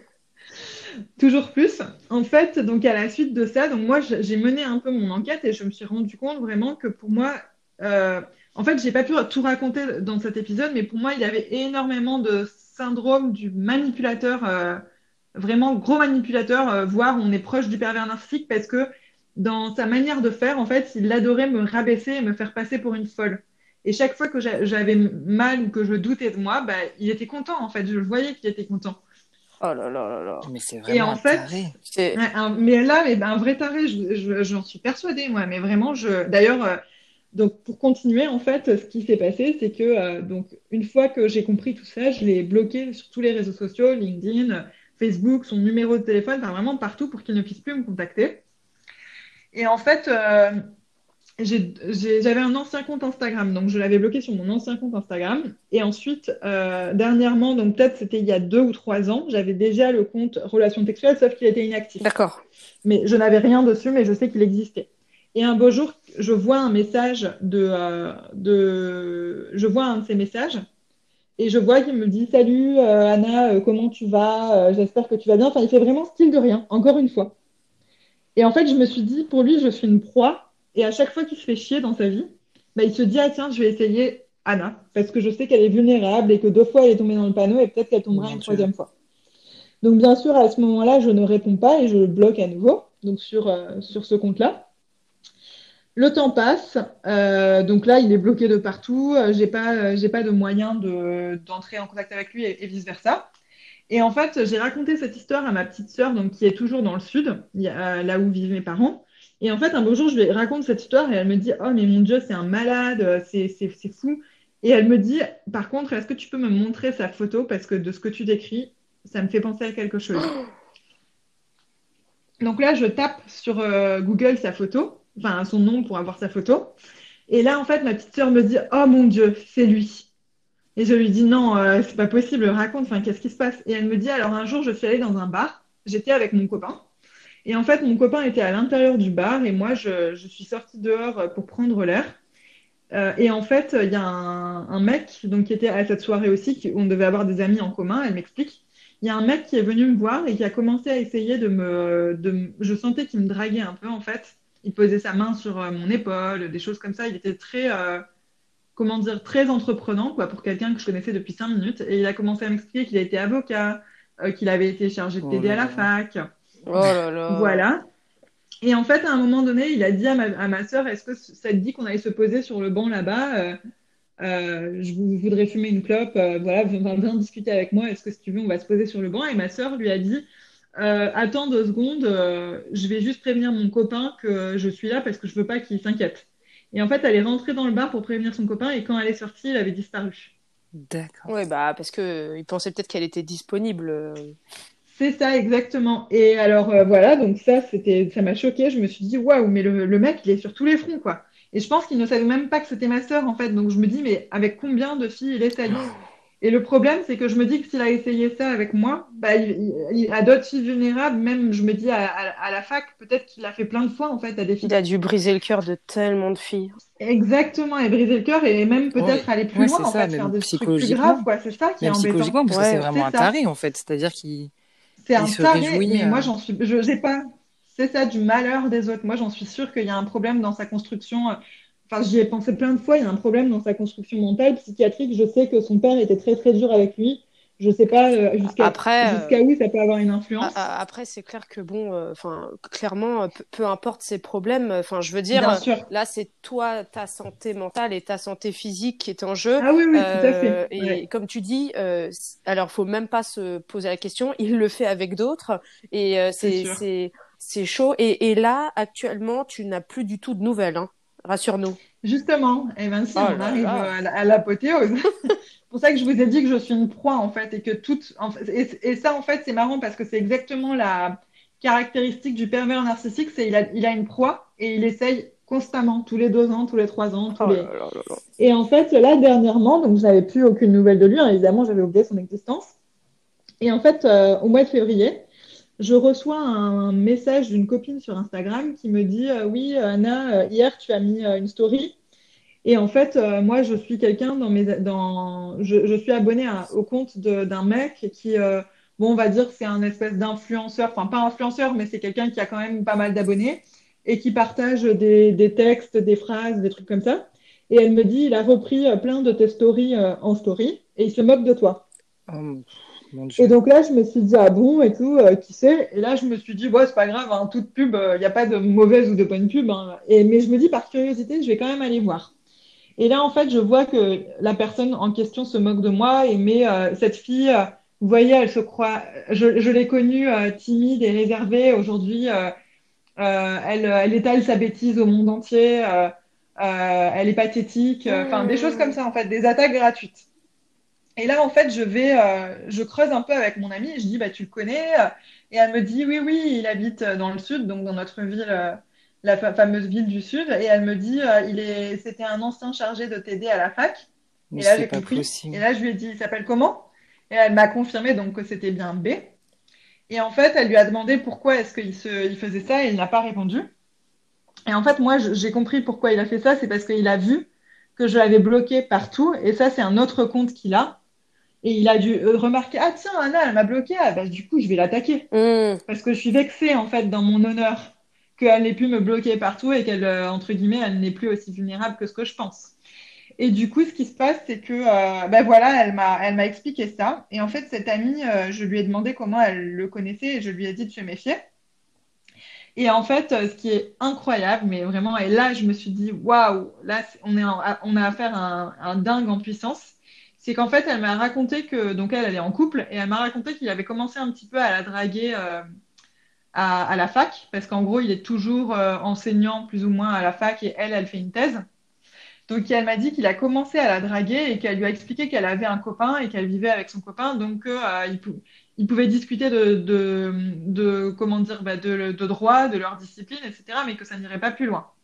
Toujours plus. En fait, donc à la suite de ça, donc moi j'ai mené un peu mon enquête et je me suis rendu compte vraiment que pour moi, euh, en fait, j'ai pas pu tout raconter dans cet épisode, mais pour moi, il y avait énormément de syndrome du manipulateur, vraiment gros manipulateur, voire on est proche du pervers narcissique parce que dans sa manière de faire, en fait, il adorait me rabaisser et me faire passer pour une folle. Et chaque fois que j'avais mal ou que je doutais de moi, bah, il était content, en fait. Je le voyais qu'il était content. Oh là là là là. Mais c'est Et vraiment en un fait, taré. C'est. ouais, mais là, mais ben, un vrai taré, j'en suis persuadée, moi. Mais vraiment, d'ailleurs, donc pour continuer, en fait, ce qui s'est passé, c'est que donc une fois que j'ai compris tout ça, je l'ai bloqué sur tous les réseaux sociaux, LinkedIn, Facebook, son numéro de téléphone, enfin vraiment partout pour qu'il ne puisse plus me contacter. Et en fait, j'avais un ancien compte Instagram, donc je l'avais bloqué sur mon ancien compte Instagram. Et ensuite, dernièrement, donc peut-être c'était il y a 2 ou 3 ans, j'avais déjà le compte Relations textuelles, sauf qu'il était inactif. D'accord. Mais je n'avais rien dessus, mais je sais qu'il existait. Et un beau jour, je vois un message je vois un de ces messages et je vois qu'il me dit Salut Anna, comment tu vas? J'espère que tu vas bien. Enfin, il fait vraiment style de rien, encore une fois. Et en fait, je me suis dit, pour lui, je suis une proie. Et à chaque fois qu'il se fait chier dans sa vie, bah, il se dit, ah tiens, je vais essayer Anna, parce que je sais qu'elle est vulnérable et que 2 fois elle est tombée dans le panneau et peut-être qu'elle tombera Mon une Dieu. troisième fois. Donc bien sûr, à ce moment-là, je ne réponds pas et je le bloque à nouveau, donc sur ce compte-là. Le temps passe, donc là, il est bloqué de partout. J'ai pas de moyen d'entrer en contact avec lui et vice-versa. Et en fait, j'ai raconté cette histoire à ma petite sœur, donc qui est toujours dans le sud, là où vivent mes parents. Et en fait, un beau jour, je lui raconte cette histoire et elle me dit, oh mais mon Dieu, c'est un malade, c'est fou. Et elle me dit, par contre, est-ce que tu peux me montrer sa photo parce que de ce que tu décris, ça me fait penser à quelque chose. Donc là, je tape sur Google sa photo, enfin son nom pour avoir sa photo. Et là, en fait, ma petite sœur me dit, oh mon Dieu, c'est lui. Et je lui dis, non, c'est pas possible, raconte, enfin, qu'est-ce qui se passe? Et elle me dit, alors un jour, je suis allée dans un bar, j'étais avec mon copain. Et en fait, mon copain était à l'intérieur du bar et moi, je suis sortie dehors pour prendre l'air. Et en fait, il y a un mec donc, qui était à cette soirée aussi, on devait avoir des amis en commun, elle m'explique. Il y a un mec qui est venu me voir et qui a commencé à essayer je sentais qu'il me draguait un peu en fait. Il posait sa main sur mon épaule, des choses comme ça. Il était très, comment dire, très entreprenant quoi, pour quelqu'un que je connaissais depuis 5 minutes. Et il a commencé à m'expliquer qu'il a été avocat, qu'il avait été chargé de Oh TD là à la là. fac. Oh là là. Voilà. Et en fait, à un moment donné, il a dit à ma sœur, est-ce que ça te dit qu'on allait se poser sur le banc là-bas voudrais fumer une clope, voilà, viens discuter avec moi, est-ce que si tu veux, on va se poser sur le banc? Et ma sœur lui a dit, attends 2 secondes, je vais juste prévenir mon copain que je suis là parce que je veux pas qu'il s'inquiète. Et en fait, elle est rentrée dans le bar pour prévenir son copain et quand elle est sortie, il avait disparu. D'accord. Ouais, bah, parce que il pensait peut-être qu'elle était disponible. C'est ça, exactement. Et alors, voilà, donc ça m'a choquée. Je me suis dit, waouh, mais le mec, il est sur tous les fronts, quoi. Et je pense qu'il ne savait même pas que c'était ma sœur, en fait. Donc, je me dis, mais avec combien de filles il essaye? Et le problème, c'est que je me dis que s'il a essayé ça avec moi, bah, il a d'autres filles vulnérables. Même, je me dis, à la fac, peut-être qu'il l'a fait plein de fois, en fait, à des Il filles. a dû briser le cœur de tellement de filles. Exactement, et briser le cœur, et même peut-être Ouais, aller plus ouais, loin, c'est en ça, fait, faire même des trucs plus graves, psychologiquement. quoi. C'est ça qui est Même embêtant. psychologiquement, parce que c'est Ouais. vraiment C'est un ça. taré, en fait. C'est-à-dire qu'il C'est il un se taré, réjouit. mais moi, je sais pas. C'est ça, du malheur des autres. Moi, j'en suis sûre qu'il y a un problème dans sa construction. Enfin, j'y ai pensé plein de fois. Il y a un problème dans sa construction mentale, psychiatrique. Je sais que son père était très, très dur avec lui. Je sais pas Après, jusqu'à où ça peut avoir une influence. après, c'est clair que bon, enfin, clairement, peu importe ses problèmes. Enfin, je veux dire, Bien sûr. là, c'est toi, ta santé mentale et ta santé physique qui est en jeu. Ah oui, oui, tout à fait. Et Ouais, comme tu dis, alors, faut même pas se poser la question. Il le fait avec d'autres, et c'est sûr. c'est chaud. Et là, actuellement, tu n'as plus du tout de nouvelles, hein. Rassure-nous. Justement, eh ben si, Oh on là arrive là. à l'apothéose. C'est pour ça que je vous ai dit que je suis une proie, en fait, et que et ça, en fait, c'est marrant parce que c'est exactement la caractéristique du pervers narcissique, c'est il a une proie et il essaye constamment, tous les 2 ans, tous les 3 ans, Oh là là là là. Et en fait, là, dernièrement, donc je n'avais plus aucune nouvelle de lui, hein, évidemment, j'avais oublié son existence. Et en fait, au mois de février, je reçois un message d'une copine sur Instagram qui me dit, oui, Anna, hier, tu as mis une story. Et en fait, moi, je suis quelqu'un je suis abonnée au compte d'un mec qui, bon, on va dire que c'est un espèce d'influenceur, enfin pas influenceur, mais c'est quelqu'un qui a quand même pas mal d'abonnés et qui partage des textes, des phrases, des trucs comme ça. Et elle me dit, il a repris plein de tes stories en story et il se moque de toi. Oh, mon Et Dieu. donc là, je me suis dit, ah bon, et tout, qui sait? Et là, je me suis dit, ouais, c'est pas grave, hein, toute pub, il n'y a pas de mauvaise ou de bonne pub, hein. Mais je me dis, par curiosité, je vais quand même aller voir. Et là, en fait, je vois que la personne en question se moque de moi et met cette fille, vous voyez, elle se croit, je l'ai connue timide et réservée. Aujourd'hui, elle étale sa bêtise au monde entier. Elle est pathétique. Enfin, des choses comme Hmm. ça, en fait, des attaques gratuites. Et là, en fait, je creuse un peu avec mon amie et je dis, bah, tu le connais? Et elle me dit, oui, oui, il habite dans le sud, donc dans notre ville, la fameuse ville du sud. Et elle me dit, c'était un ancien chargé de TD à la fac. Mais Et là, c'est j'ai pas compris. Et possible. là, je lui ai dit, il s'appelle comment? Et elle m'a confirmé donc que c'était bien B. Et en fait, elle lui a demandé pourquoi est-ce il faisait ça et il n'a pas répondu. Et en fait, moi, j'ai compris pourquoi il a fait ça, c'est parce qu'il a vu que je l'avais bloqué partout. Et ça, c'est un autre compte qu'il a. Et il a dû remarquer, ah tiens, Anna, elle m'a bloqué, ah, bah, du coup, je vais l'attaquer. Hmm. Parce que je suis vexée, en fait, dans mon honneur, qu'elle ait pu me bloquer partout et qu'elle, entre guillemets, elle n'est plus aussi vulnérable que ce que je pense. Et du coup, ce qui se passe, c'est que, ben voilà, elle m'a expliqué ça. Et en fait, cette amie, je lui ai demandé comment elle le connaissait et je lui ai dit de se méfier. Et en fait, ce qui est incroyable, mais vraiment, et là, je me suis dit, waouh, là, on a affaire à un dingue en puissance. C'est qu'en fait, elle m'a raconté que, donc elle est en couple, et elle m'a raconté qu'il avait commencé un petit peu à la draguer à la fac, parce qu'en gros, il est toujours enseignant plus ou moins à la fac, et elle fait une thèse. Donc, elle m'a dit qu'il a commencé à la draguer et qu'elle lui a expliqué qu'elle avait un copain et qu'elle vivait avec son copain, donc ils pouvaient discuter comment dire, bah, de droit, de leur discipline, etc., mais que ça n'irait pas plus loin.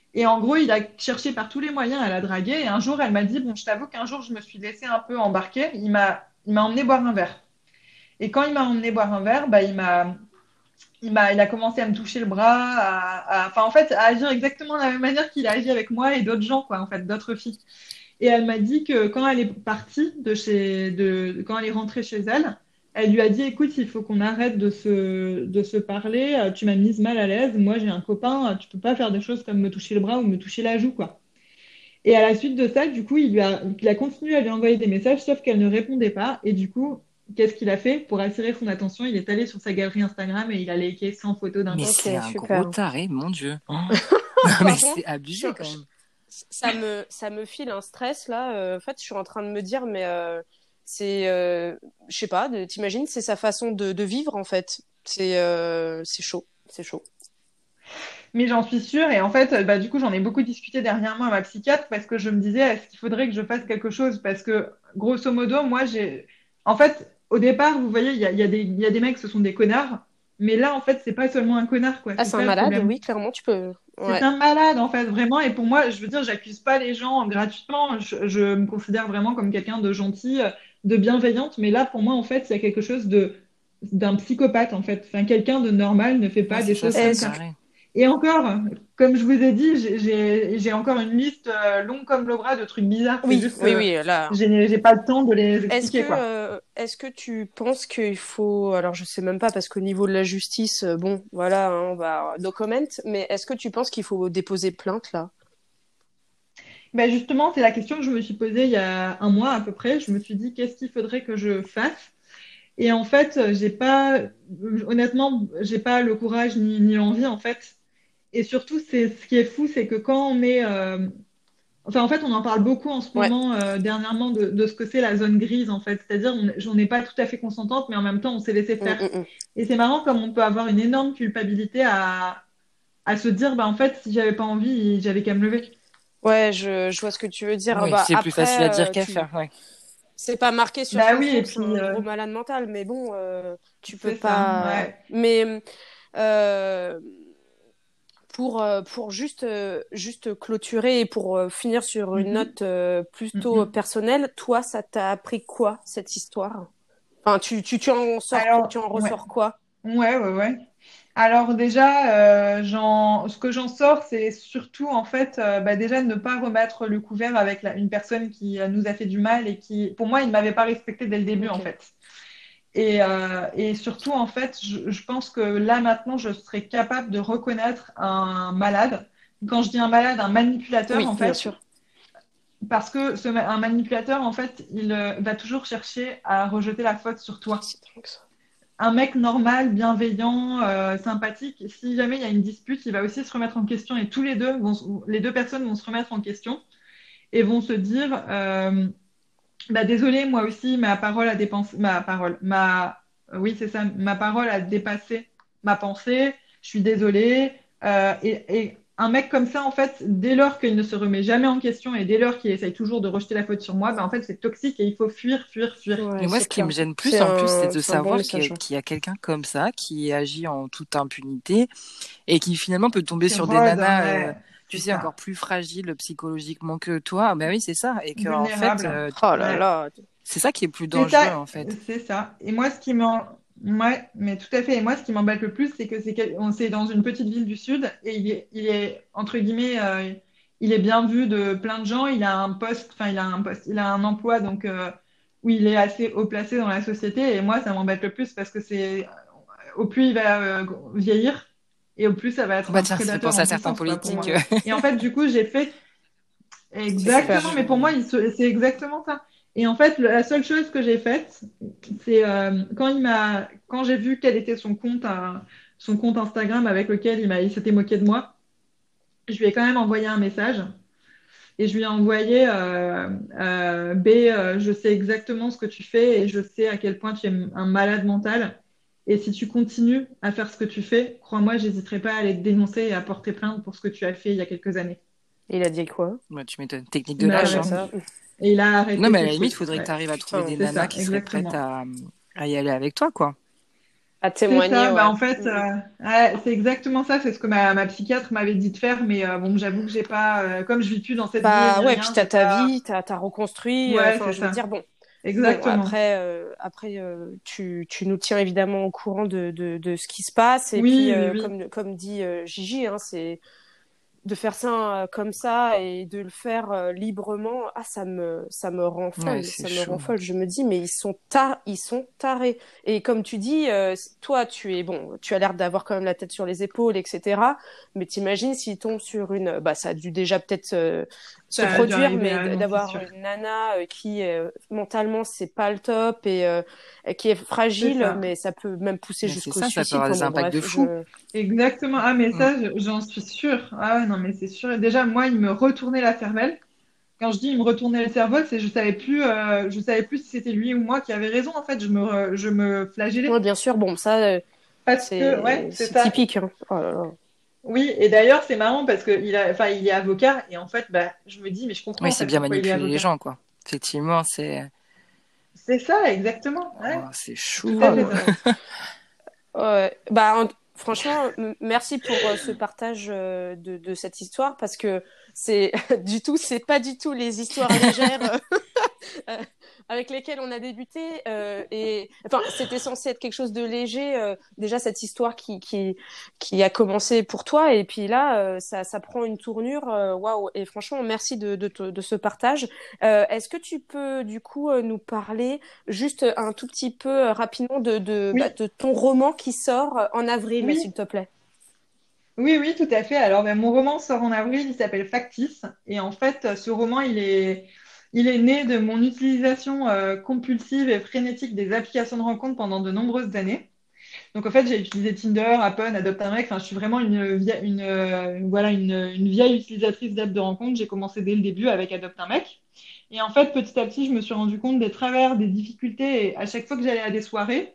Et en gros, il a cherché par tous les moyens à la draguer. Et un jour, elle m'a dit, bon, je t'avoue qu'un jour, je me suis laissée un peu embarquer. Il m'a emmené boire un verre. Et quand il m'a emmené boire un verre, bah, il a commencé à me toucher le bras, enfin, en fait, à agir exactement de la même manière qu'il a agi avec moi et d'autres gens, quoi, en fait, d'autres filles. Et elle m'a dit que quand elle est partie quand elle est rentrée chez elle, elle lui a dit, écoute, il faut qu'on arrête de se parler. Tu m'as mise mal à l'aise. Moi, j'ai un copain. Tu peux pas faire des choses comme me toucher le bras ou me toucher la joue, quoi. Et à la suite de ça, du coup, il a continué à lui envoyer des messages, sauf qu'elle ne répondait pas. Et du coup, qu'est-ce qu'il a fait pour attirer son attention? Il est allé sur sa galerie Instagram et il a liké 100 photos d'un Mais coup. Ok, c'est un gros super. taré, mon Dieu. Oh. Non, mais Par c'est contre, abusé quand même. ça me file un stress là. En fait, je suis en train de me dire, mais c'est, je sais pas, t'imagines, c'est sa façon de vivre en fait. C'est chaud, c'est chaud. Mais j'en suis sûre. Et en fait, bah, du coup, j'en ai beaucoup discuté dernièrement à ma psychiatre parce que je me disais, est-ce qu'il faudrait que je fasse quelque chose? Parce que, grosso modo, moi, en fait, au départ, vous voyez, il y a des mecs, ce sont des connards. Mais là, en fait, c'est pas seulement un connard, quoi. Ah, C'est c'est un ça le malade, problème. oui, clairement, tu peux. C'est Ouais. un malade, en fait, vraiment. Et pour moi, je veux dire, j'accuse pas les gens gratuitement. Je me considère vraiment comme quelqu'un de gentil, de bienveillante. Mais là, pour moi, en fait, il y a quelque chose d'un psychopathe, en fait. Enfin, quelqu'un de normal ne fait Ouais, pas c'est des ça, choses c'est un comme Est-ce ça. taré. Et encore, comme je vous ai dit, j'ai encore une liste longue comme le bras de trucs bizarres. C'est Oui, juste oui, que oui, là. j'ai pas le temps de les expliquer, quoi. Est-ce que tu penses qu'il faut, alors je sais même pas parce qu'au niveau de la justice, bon, voilà, hein, on va no comment, mais est-ce que tu penses qu'il faut déposer plainte là? Ben justement, c'est la question que je me suis posée il y a un mois à peu près. Je me suis dit, qu'est-ce qu'il faudrait que je fasse? Et en fait, honnêtement, j'ai pas le courage ni l'envie, en fait. Et surtout, ce qui est fou, c'est que quand on est, enfin, en fait, on en parle beaucoup en ce Ouais. moment, dernièrement, de ce que c'est la zone grise, en fait. C'est-à-dire, j'en ai pas tout à fait consentante, mais en même temps, on s'est laissé Mm, faire. mm, mm. Et c'est marrant comme on peut avoir une énorme culpabilité à se dire, bah, en fait, si j'avais pas envie, j'avais qu'à me lever. Ouais, je vois ce que tu veux dire. Oui, Bah c'est plus facile à après, dire qu'à faire, ouais. c'est pas marqué sur Bah son oui, front et que c'est puis, un gros malade mental, mais bon, tu peux c'est ça, pas. ouais. Mais euh, pour juste clôturer et pour finir sur une Mhm. note plutôt Mhm. personnelle, toi, ça t'a appris quoi cette histoire? Enfin, tu Alors, en ouais, ressors quoi? ouais. Alors déjà, ce que j'en sors, c'est surtout en fait, bah, déjà de ne pas remettre le couvert avec une personne qui nous a fait du mal et qui, pour moi, il ne m'avait pas respecté dès le début en Ok. fait. Et surtout en fait, je pense que là maintenant, je serais capable de reconnaître un malade. Quand je dis un malade, un manipulateur Oui, en bien fait, sûr. parce que un manipulateur en fait, il va toujours chercher à rejeter la faute sur toi. C'est dingue, ça. Un mec normal, bienveillant, sympathique, si jamais il y a une dispute, il va aussi se remettre en question et les deux personnes vont se remettre en question et vont se dire, bah désolé, moi aussi, oui c'est ça, ma parole a dépassé ma pensée. Je suis désolée. Et un mec comme ça, en fait, dès lors qu'il ne se remet jamais en question et dès lors qu'il essaye toujours de rejeter la faute sur moi, bah en fait c'est toxique et il faut fuir, fuir, fuir. Mais Ouais, moi, c'est ce qui me clair. gêne plus en plus, c'est de C'est un bon savoir message. Ouais. qu'il y a quelqu'un comme ça qui agit en toute impunité et qui finalement peut tomber Qui sur des rôde, nanas, ouais, tu c'est sais, encore ça. plus fragiles psychologiquement que toi. Ben oui, c'est ça. Et que en fait, Vulnérable. Oh là Ouais. là. c'est ça qui est plus C'est dangereux ça, en fait. c'est ça. Et moi, ouais, mais tout à fait. Et moi, ce qui m'embête le plus, c'est que on c'est dans une petite ville du Sud et il est entre guillemets, il est bien vu de plein de gens. Il a un poste, enfin, il a un emploi, donc où il est assez haut placé dans la société. Et moi, ça m'embête le plus parce que au plus il va vieillir et au plus ça va être Bah un tiens, ça fait prédateur penser en à certains puissance, quoi, pour moi. politiques. Mm. Et en fait, du coup, j'ai fait C'est exactement, super. mais pour moi, c'est exactement ça. Et en fait, la seule chose que j'ai faite, c'est quand j'ai vu quel était son compte Instagram avec lequel il s'était moqué de moi, je lui ai quand même envoyé un message et je lui ai envoyé je sais exactement ce que tu fais et je sais à quel point tu es un malade mental. Et si tu continues à faire ce que tu fais, crois-moi, j'hésiterai pas à aller te dénoncer et à porter plainte pour ce que tu as fait il y a quelques années. Il a dit quoi? Bah, tu m'étonnes. Technique Il de m'a Ouais, lâche, bah hein. ça. répondu. Et il a Non, arrêté mais à tout la le limite, truc. faudrait que Ouais. tu arrives à trouver Putain. des C'est nanas ça, qui seraient prêtes exactement. à y aller avec toi, quoi. À C'est témoigner, ça, bah ouais. en fait, Mm, mm. ouais, c'est exactement ça, c'est ce que ma psychiatre m'avait dit de faire, mais bon, j'avoue que j'ai pas, comme je vis plus dans cette ville Bah ni ouais, puis rien, j'ai t'as ta pas. vie, t'as reconstruit. Ouais, Enfin, c'est je veux ça, dire, bon, bon, exactement. après, tu nous tiens évidemment au courant de ce qui se passe. Et puis, Oui, oui, oui, comme dit Gigi, hein, c'est de faire ça comme ça et de le faire librement, ah, ça me rend Ouais, folle, c'est ça me rend chaud. folle. Je me dis, mais ils sont tarés. Et comme tu dis, toi, tu as l'air d'avoir quand même la tête sur les épaules, etc. Mais t'imagines s'ils tombent sur bah, ça a dû déjà peut-être se ça a dû produire, arriver, mais ah non, c'est d'avoir sûr. une nana qui mentalement c'est pas le top et qui est C'est fragile, ça. mais ça peut même pousser Mais c'est jusqu'au ça peut suicide. avoir Enfin des bon, impacts de bref, fou. Exactement. Ah, mais Mm. ça, j'en suis sûre. Ah ouais, non, mais c'est sûr. Et déjà, moi, il me retournait la cervelle. Quand je dis il me retournait le cerveau, c'est je savais plus si c'était lui ou moi qui avait raison. En fait, je me ouais, flagellais bien sûr, bon, ça, parce que, ouais, c'est c'est ça. typique. Hein. Oh là là. Oui, et d'ailleurs, c'est marrant parce que enfin, il est avocat et en fait, bah, je me dis, mais je comprends Oui, en c'est fait bien pourquoi il est manipuler les avocat. gens, quoi. Effectivement, c'est C'est ça, exactement. Ouais, oh, c'est tout à Oh chaud. fait là ça. là. Ouais. Bah, franchement, merci pour ce partage de cette histoire parce que c'est pas du tout les histoires légères euh, avec lesquelles on a débuté. Et enfin, c'était censé être quelque chose de léger. Déjà, cette histoire qui a commencé pour toi. Et puis là, ça prend une tournure. Waouh. Et franchement, merci de ce partage. Est-ce que tu peux, du coup, nous parler juste un tout petit peu rapidement Oui, de ton roman qui sort en avril, oui, s'il te plaît? oui, oui, tout à fait. Alors, ben, mon roman sort en avril, il s'appelle Factice. Et en fait, ce roman, il est né de mon utilisation compulsive et frénétique des applications de rencontre pendant de nombreuses années. Donc en fait, j'ai utilisé Tinder, Appen, Adopt un mec. Enfin, je suis vraiment voilà, une vieille utilisatrice d'app de rencontre. J'ai commencé dès le début avec Adopt un mec. Et en fait, petit à petit, je me suis rendu compte des travers, des difficultés. Et à chaque fois que j'allais à des soirées,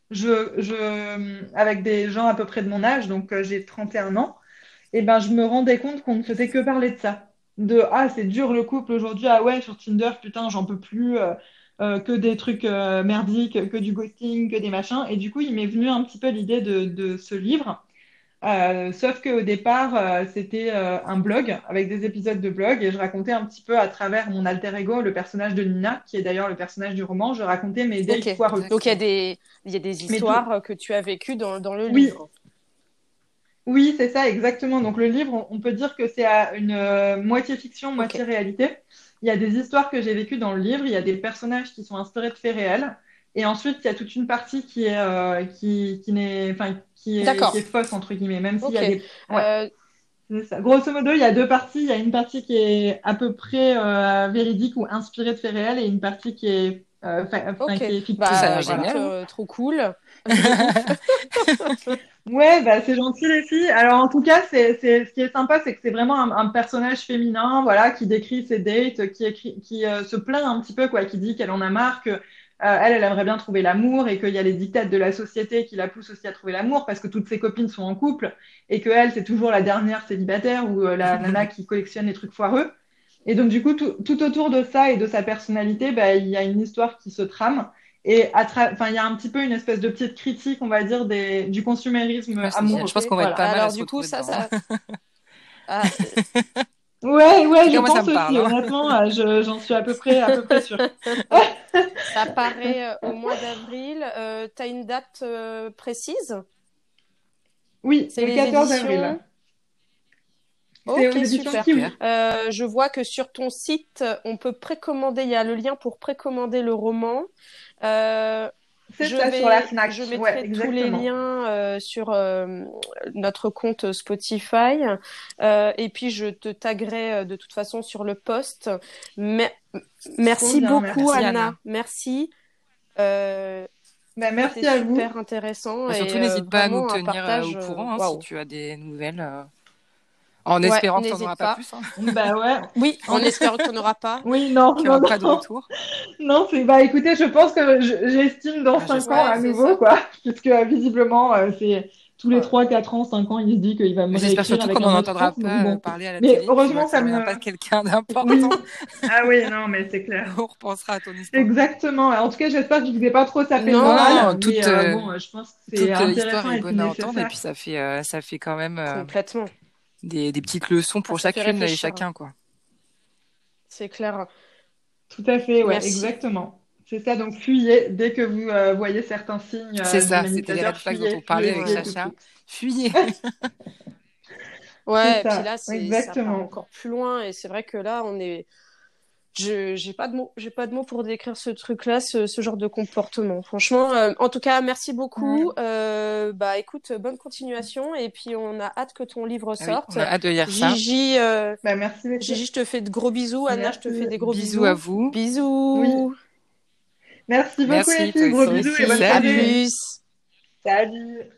avec des gens à peu près de mon âge, donc j'ai 31 ans, et ben je me rendais compte qu'on ne faisait que parler de ça. De ah, c'est dur le couple aujourd'hui, ah ouais, sur Tinder, putain, j'en peux plus, que des trucs merdiques, que du ghosting, que des machins. Et du coup, il m'est venu un petit peu l'idée de ce livre. Sauf qu'au départ, c'était un blog avec des épisodes de blog et je racontais un petit peu à travers mon alter ego, le personnage de Nina, qui est d'ailleurs le personnage du roman, je racontais mes Ok. dates foireux. Donc D'accord. il y a des Mais tout, histoires que tu as vécues dans le oui, livre. oui, c'est ça, exactement. Donc le livre, on peut dire que c'est à une moitié fiction, Ok. moitié réalité. Il y a des histoires que j'ai vécues dans le livre, il y a des personnages qui sont inspirés de faits réels, et ensuite il y a toute une partie qui n'est, enfin, qui D'accord. est fausse entre guillemets, même s'il y Ok. a des, ouais. Euh, C'est ça. Grosso modo, il y a deux parties. Il y a une partie qui est à peu près véridique ou inspirée de faits réels et une partie qui est, ok. qui est Ça a fictive. Bah l'air Voilà. écoute, génial, hein. trop cool. De ouf. Ouais, bah, c'est gentil les filles. Alors en tout cas, ce qui est sympa, c'est que c'est vraiment un personnage féminin, voilà, qui décrit ses dates, qui se plaint un petit peu, quoi, qui dit qu'elle en a marre, que elle aimerait bien trouver l'amour et qu'il y a les dictates de la société qui la poussent aussi à trouver l'amour parce que toutes ses copines sont en couple et que elle, c'est toujours la dernière célibataire ou la nana qui collectionne les trucs foireux. Et donc du coup, tout autour de ça et de sa personnalité, bah, il y a une histoire qui se trame. Et enfin, il y a un petit peu une espèce de petite critique, on va dire, du consumérisme Ouais, c'est génial. Je amoureux. pense Ok. qu'on va être Voilà. pas mal à Alors se du coup, retrouver dedans, hein. ah, Ouais, En tout ouais, je cas, moi, ça pense me parle, aussi. hein. Honnêtement, j'en suis à peu près sûre. ça paraît au mois d'avril. T'as une date précise? Oui, C'est le les 14 avril. éditions. C'est aux Ok, éditions super. Super. Kiwi. Je vois que sur ton site, on peut précommander. Il y a le lien pour précommander le roman. Euh, C'est ça, sur la je Fnac. Ouais, mettrai tous les exactement. liens sur notre compte Spotify. Et puis, je te taguerai de toute façon sur le post. Mais, Trop merci bien, beaucoup, Merci, merci. Anna. Anna. Merci. Euh, Bah, C'était merci à vous. super intéressant Bah, et surtout, n'hésite pas à nous vraiment un tenir au partage. courant, hein, si Waouh. tu as des nouvelles. En Ouais, espérant que tu n'en auras n'hésite pas pas. plus, hein. Bah ouais. Oui, En- on espère que tu n'en auras pas. Oui, non, Qu'il n'y non, aura pas de non. retour. Non, c'est bah écoutez, je pense que j'estime dans Bah, 5 ans j'espère. Ouais, à c'est nouveau, ça. quoi. Puisque visiblement, c'est tous les Ouais. 3, 4 ans, 5 ans, il se dit qu'il va me J'espère réécrire surtout avec qu'on un n'en autre entendra prof. Donc pas bon. parler à la Mais télé, tu vois, heureusement, que ça ça vient me... pas de quelqu'un Oui. d'important. Ah oui, non, mais c'est clair. On repensera à ton histoire. Exactement. En tout cas, j'espère que je vous ai pas trop sapé le Non, Non, non, moral, mais bon, je pense que c'est toute histoire intéressant est et puis bonne à entendre, et nécessaire. puis ça fait quand même complètement. des petites leçons Ah, pour ça fait chacune et réfléchir, hein. chacun, quoi. C'est clair. Tout à fait, ouais, Merci. exactement. C'est ça, donc fuyez. Dès que vous voyez certains signes C'est du ça, c'était les red manipulateur, flags dont fuyez, on parlait fuyez, avec fuyez Ouais. tout de Chacha. suite. Fuyez. C'est Ouais, et puis ça, là, ça part exactement. encore plus loin, et c'est vrai que là, j'ai pas de mots. J'ai pas de mots pour décrire ce truc-là, ce genre de comportement. Franchement, en tout cas, merci beaucoup. Mm. Bah, écoute, bonne continuation. Et puis, on a hâte que ton livre Ah oui, sorte. on a hâte de lire ça. Gigi, Bah, merci les filles. Gigi, je te fais de gros bisous. Anna, je te fais Merci. des gros Bisous à bisous. vous. Oui. Bisous. Merci beaucoup les Merci, toi filles. Gros Toi aussi. bisous et bonne aussi. À soirée. Salut. plus. Salut.